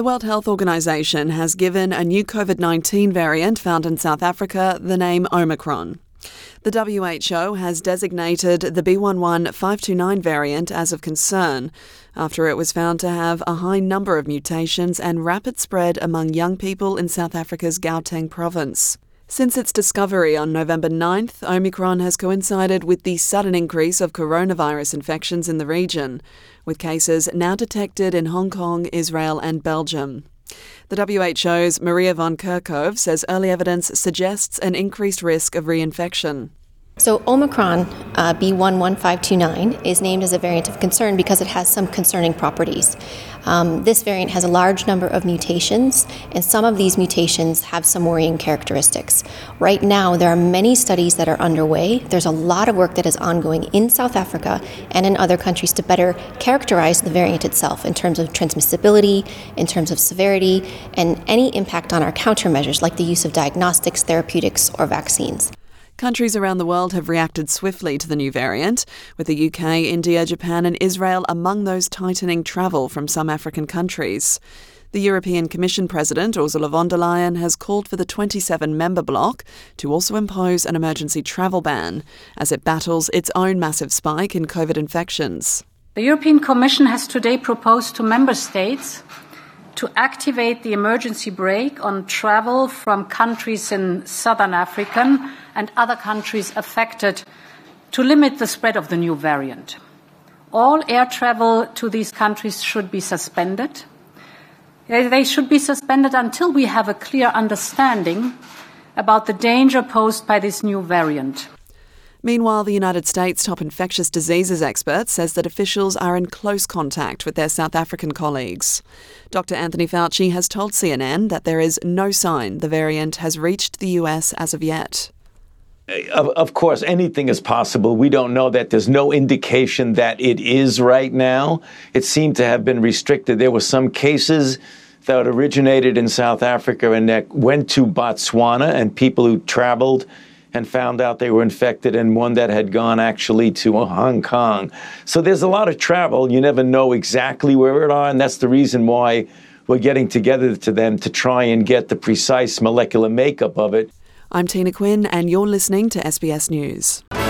The World Health Organization has given a new COVID-19 variant found in South Africa the name Omicron. The WHO has designated the B.1.1.529 variant as of concern after it was found to have a high number of mutations and rapid spread among young people in South Africa's Gauteng province. Since its discovery on November 9th, Omicron has coincided with the sudden increase of coronavirus infections in the region, with cases now detected in Hong Kong, Israel and Belgium. The WHO's Maria von Kerkhove says early evidence suggests an increased risk of reinfection. So Omicron B.1.1.529 is named as a variant of concern because it has some concerning properties. This variant has a large number of mutations, and some of these mutations have some worrying characteristics. Right now, there are many studies that are underway. There's a lot of work that is ongoing in South Africa and in other countries to better characterize the variant itself in terms of transmissibility, in terms of severity, and any impact on our countermeasures like the use of diagnostics, therapeutics, or vaccines. Countries around the world have reacted swiftly to the new variant, with the UK, India, Japan and Israel among those tightening travel from some African countries. The European Commission President, Ursula von der Leyen, has called for the 27-member bloc to also impose an emergency travel ban as it battles its own massive spike in COVID infections. The European Commission has today proposed to member states to activate the emergency brake on travel from countries in southern Africa and other countries affected to limit the spread of the new variant. All air travel to these countries should be suspended. They should be suspended until we have a clear understanding about the danger posed by this new variant. Meanwhile, the United States top infectious diseases expert says that officials are in close contact with their South African colleagues. Dr. Anthony Fauci has told CNN that there is no sign the variant has reached the US as of yet. Of course, anything is possible. We don't know that. There's no indication that it is right now. It seemed to have been restricted. There were some cases that originated in South Africa and that went to Botswana, and people who traveled and found out they were infected, and one that had gone actually to Hong Kong. So there's a lot of travel. You never know exactly where it are, and that's the reason why we're getting together to them to try and get the precise molecular makeup of it. I'm Tina Quinn, and you're listening to SBS News.